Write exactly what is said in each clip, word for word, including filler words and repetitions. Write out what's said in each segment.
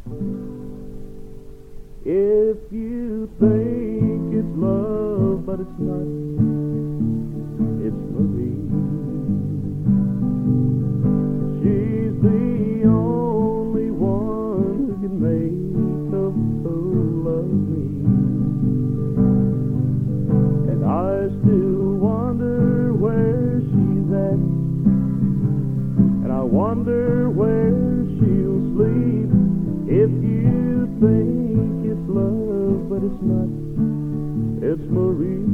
If you think it's love, but it's not, it's Marie. She's the only one who can make a fool of me. And I still wonder where she's at, and I wonder where she'll sleep. If you think it's love, but it's not, it's Marie.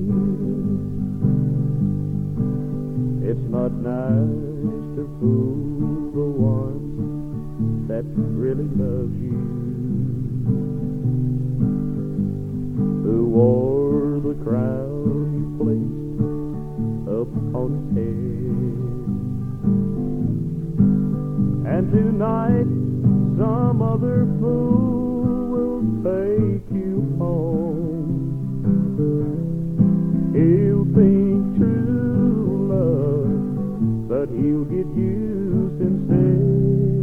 It's not nice to fool the one that really loves you, who wore the crown you placed upon his head. And tonight some other fool will take you home. He'll think true love, but he'll get used instead.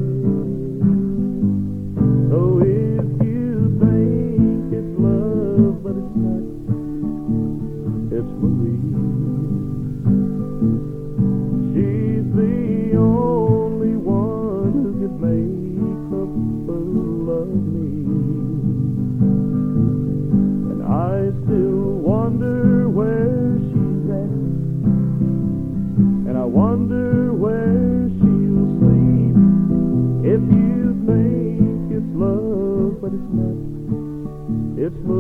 So if you think it's love, but it's not, it's Marie. She's the only one who could make a fool of me. And I still wonder where she's at, and I wonder where she'll sleep. If you think it's love, but it's not, it's Marie.